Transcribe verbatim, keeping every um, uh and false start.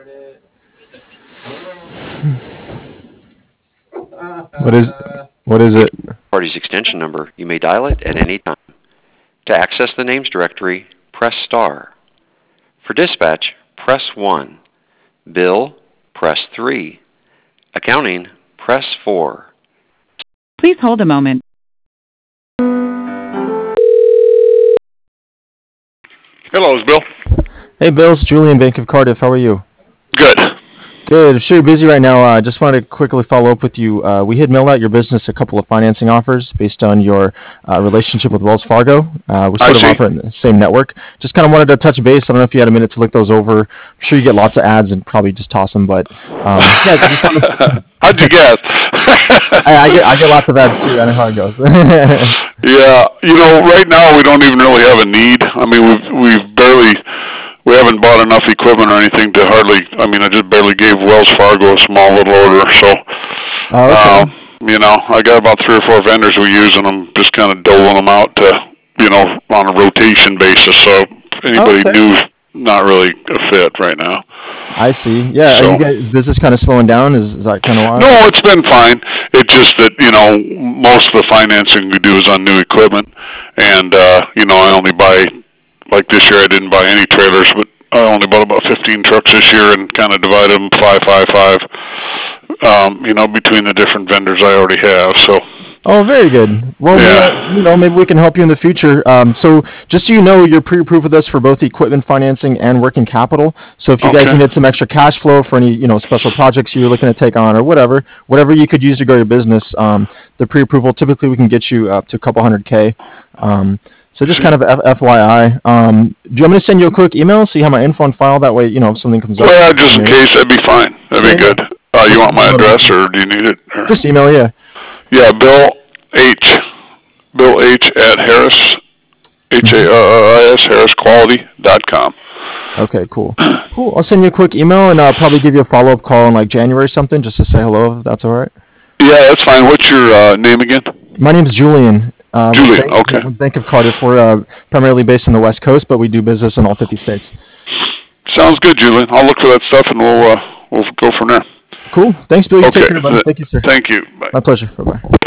What is what is it? Party's extension number, you may dial it at any time. To access the names directory, press star. For dispatch, press one. Bill, press three. Accounting, press four. Please hold a moment. Hello, it's Bill. Hey, Bill, it's Julian, Bank of Cardiff. How are you? Good. Good. I'm sure you're busy right now. I uh, just wanted to quickly follow up with you. Uh, we had mailed out your business a couple of financing offers based on your uh, relationship with Wells Fargo. Uh, we sort I of see. operate in the same network. Just kind of wanted to touch base. I don't know if you had a minute to look those over. I'm sure you get lots of ads and probably just toss them, but um, yeah, just wanted to... How'd you guess? I, I get I get lots of ads too. I know how it goes. Yeah, you know, right now we don't even really have a need. I mean, we've we've barely. We haven't bought enough equipment or anything to hardly, I mean, I just barely gave Wells Fargo a small little order, so, Oh, okay. um, you know, I got about three or four vendors we use, and I'm just kind of doling them out to, you know, on a rotation basis, so anybody Okay. new's not really a fit right now. I see. Yeah, are So- you guys, is business kind of slowing down? Is, is that kind of why? No, it's been fine. It's just that, you know, most of the financing we do is on new equipment, and, uh, you know, I only buy, like this year I didn't buy any trailers, but I only bought about fifteen trucks this year and kind of divided them five, five, five, um, you know, between the different vendors I already have, so. Oh, very good. Well, Yeah. yeah, you know, maybe we can help you in the future. Um, so, just so you know, you're pre-approved with us for both equipment financing and working capital. So, if you guys Okay. needed some extra cash flow for any, you know, special projects you're looking to take on or whatever, whatever you could use to grow your business, um, the pre-approval typically we can get you up to a couple hundred k. Um, so, just kind of F- FYI. Um, do you want me to send you a quick email so you have my info on file? That way, you know, if something comes up. Well, yeah, just in maybe- case, that'd be fine. That'd be Yeah. good. Uh, you want my address, or do you need it? Or- Just email, yeah. Yeah, Bill H. Bill H. at Harris, H A R R I S, harris quality dot com. Okay, cool. Cool. I'll send you a quick email and I'll probably give you a follow-up call in like January or something just to say hello, if that's all right. Yeah, that's fine. What's your uh, name again? My name's Julian. Uh, with Julian, Bank, okay. with Bank of Cardiff. We're uh, primarily based on the West Coast, but we do business in all fifty states. Sounds good, Julian. I'll look for that stuff and we'll uh, we'll go from there. Cool. Thanks, Bill. You Okay. take care, buddy. Thank you, sir. Thank you. Bye. My pleasure. Bye-bye.